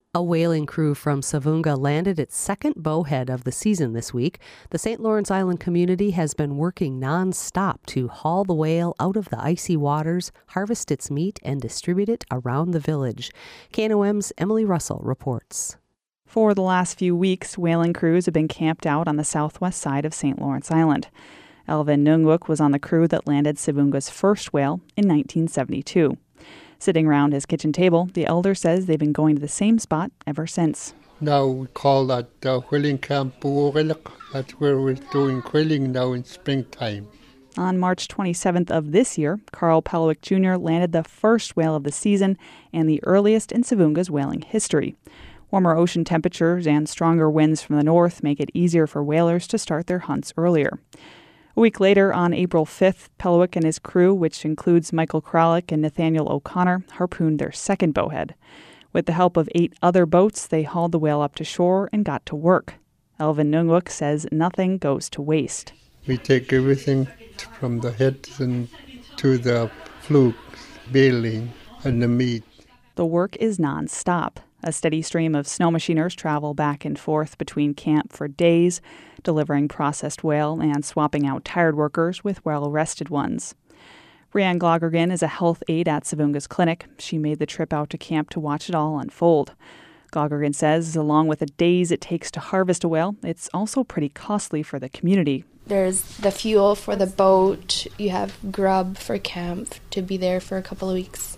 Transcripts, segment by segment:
A whaling crew from Savunga landed its second bowhead of the season this week. The St. Lawrence Island community has been working non-stop to haul the whale out of the icy waters, harvest its meat, and distribute it around the village. KNOM's Emily Russell reports. For the last few weeks, whaling crews have been camped out on the southwest side of St. Lawrence Island. Elvin Nungwuk was on the crew that landed Savunga's first whale in 1972. Sitting around his kitchen table, the elder says they've been going to the same spot ever since. Now we call that whaling camp Buorilak. That's where we're doing whaling now in springtime. On March 27th of this year, Carl Pelowick Jr. landed the first whale of the season and the earliest in Savunga's whaling history. Warmer ocean temperatures and stronger winds from the north make it easier for whalers to start their hunts earlier. A week later, on April 5th, Pelowick and his crew, which includes Michael Kralik and Nathaniel O'Connor, harpooned their second bowhead. With the help of 8 other boats, they hauled the whale up to shore and got to work. Elvin Nungwuk says nothing goes to waste. We take everything from the heads and to the flukes, baling, and the meat. The work is non-stop. A steady stream of snow machiners travel back and forth between camp for days, delivering processed whale and swapping out tired workers with well-rested ones. Brianne Gloggergan is a health aide at Savunga's clinic. She made the trip out to camp to watch it all unfold. Gloggergan says, along with the days it takes to harvest a whale, it's also pretty costly for the community. There's the fuel for the boat. You have grub for camp to be there for a couple of weeks.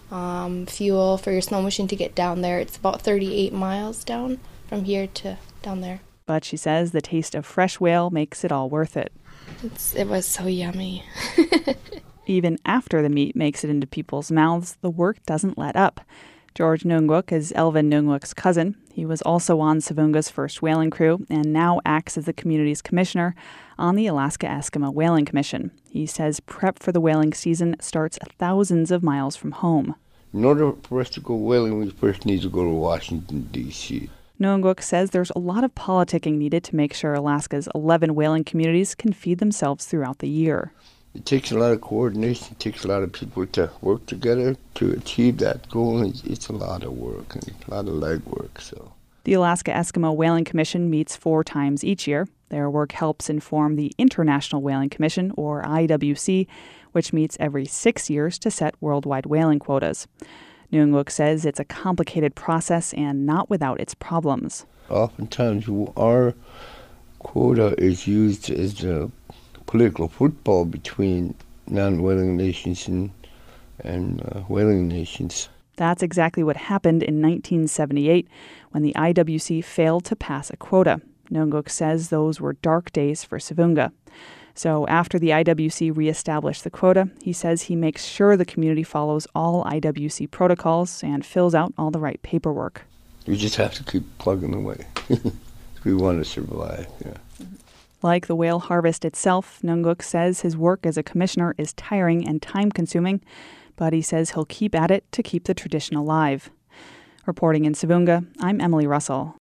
Fuel for your snow machine to get down there. It's about 38 miles down from here to down there. But she says the taste of fresh whale makes it all worth it. It was so yummy. Even after the meat makes it into people's mouths, the work doesn't let up. George Nungwuk is Elvin Nungwuk's cousin. He was also on Savunga's first whaling crew and now acts as the community's commissioner on the Alaska Eskimo Whaling Commission. He says prep for the whaling season starts thousands of miles from home. In order for us to go whaling, we first need to go to Washington, D.C. Nungwuk says there's a lot of politicking needed to make sure Alaska's 11 whaling communities can feed themselves throughout the year. It takes a lot of coordination. It takes a lot of people to work together to achieve that goal. It's a lot of work and a lot of legwork. So, the Alaska Eskimo Whaling Commission meets 4 times each year. Their work helps inform the International Whaling Commission, or IWC, which meets every 6 years to set worldwide whaling quotas. Nungwuk says it's a complicated process and not without its problems. Oftentimes, our quota is used as a political football between non-whaling nations and whaling nations. That's exactly what happened in 1978 when the IWC failed to pass a quota. Nungwuk says those were dark days for Savunga. So after the IWC reestablished the quota, he says he makes sure the community follows all IWC protocols and fills out all the right paperwork. We just have to keep plugging away if we want to survive. Yeah. Like the whale harvest itself, Nungwuk says his work as a commissioner is tiring and time-consuming, but he says he'll keep at it to keep the tradition alive. Reporting in Savunga, I'm Emily Russell.